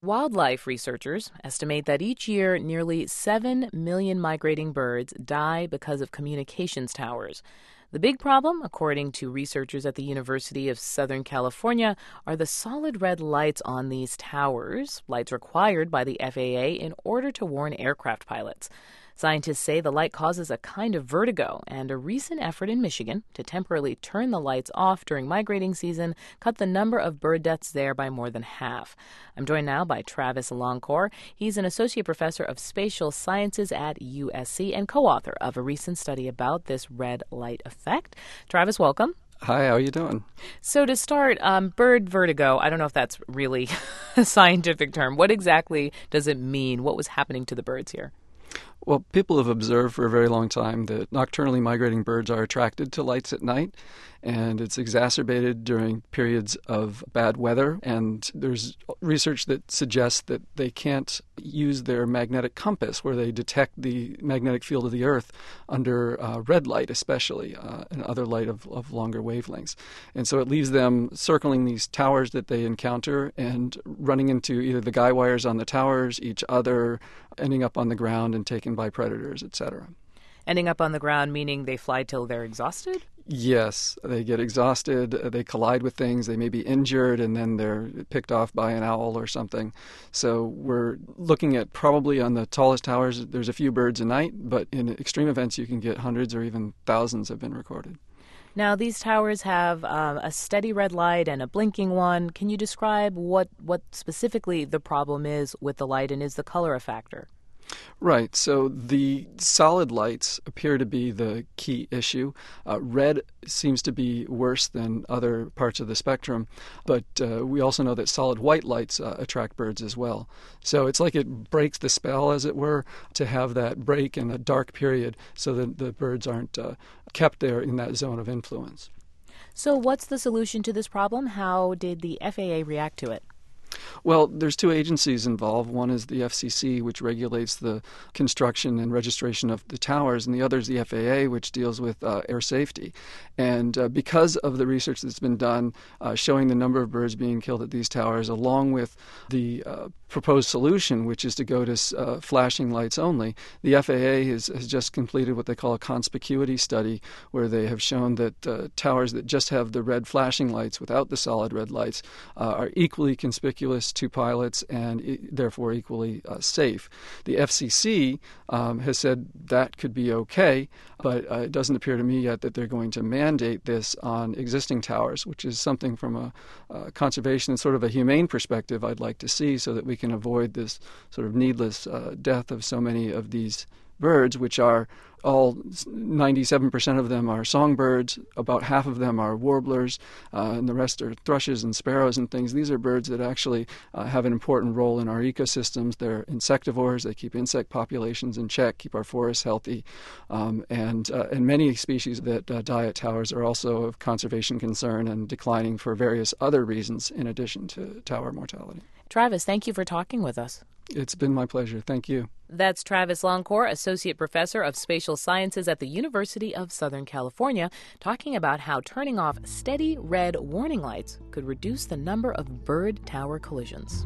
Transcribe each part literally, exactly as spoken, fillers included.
Wildlife researchers estimate that each year nearly seven million migrating birds die because of communications towers. The big problem, according to researchers at the University of Southern California, are the solid red lights on these towers, lights required by the F A A in order to warn aircraft pilots. Scientists say the light causes a kind of vertigo, and a recent effort in Michigan to temporarily turn the lights off during migrating season cut the number of bird deaths there by more than half. I'm joined now by Travis Longcore. He's an associate professor of spatial sciences at U S C and co-author of a recent study about this red light effect. Travis, welcome. Hi, how are you doing? So to start, um, bird vertigo, I don't know if that's really a scientific term. What exactly does it mean? What was happening to the birds here? Well, people have observed for a very long time that nocturnally migrating birds are attracted to lights at night, and it's exacerbated during periods of bad weather. And there's research that suggests that they can't use their magnetic compass, where they detect the magnetic field of the Earth under uh, red light especially, uh, and other light of, of longer wavelengths. And so it leaves them circling these towers that they encounter and running into either the guy wires on the towers, each other, ending up on the ground and taken by predators, et cetera. Ending up on the ground meaning they fly till they're exhausted? Yes, they get exhausted, they collide with things, they may be injured, and then they're picked off by an owl or something. So we're looking at probably on the tallest towers, there's a few birds a night, but in extreme events you can get hundreds or even thousands have been recorded. Now, these towers have um, a steady red light and a blinking one. Can you describe what, what specifically the problem is with the light, and is the color a factor? Right. So the solid lights appear to be the key issue. Uh, red seems to be worse than other parts of the spectrum, but uh, we also know that solid white lights uh, attract birds as well. So it's like it breaks the spell, as it were, to have that break in a dark period so that the birds aren't uh, kept there in that zone of influence. So what's the solution to this problem? How did the F A A react to it? Well, there's two agencies involved. One is the F C C, which regulates the construction and registration of the towers, and the other is the F A A, which deals with uh, air safety. And uh, because of the research that's been done uh, showing the number of birds being killed at these towers, along with the uh, proposed solution, which is to go to uh, flashing lights only, the F A A has, has just completed what they call a conspicuity study, where they have shown that uh, towers that just have the red flashing lights without the solid red lights uh, are equally conspicuous to pilots and e- therefore equally uh, safe. The F C C um, has said that could be okay, but uh, it doesn't appear to me yet that they're going to mandate this on existing towers, which is something from a uh, conservation and sort of a humane perspective I'd like to see, so that we can avoid this sort of needless uh, death of so many of these birds, which are all ninety-seven percent of them are songbirds, about half of them are warblers, uh, and the rest are thrushes and sparrows and things. These are birds that actually uh, have an important role in our ecosystems. They're insectivores. They keep insect populations in check, keep our forests healthy, um, and uh, and many species that uh, die at towers are also of conservation concern and declining for various other reasons in addition to tower mortality. Travis, thank you for talking with us. It's been my pleasure. Thank you. That's Travis Longcore, Associate Professor of Spatial Sciences at the University of Southern California, talking about how turning off steady red warning lights could reduce the number of bird tower collisions.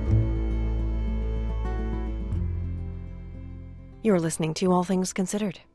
You're listening to All Things Considered.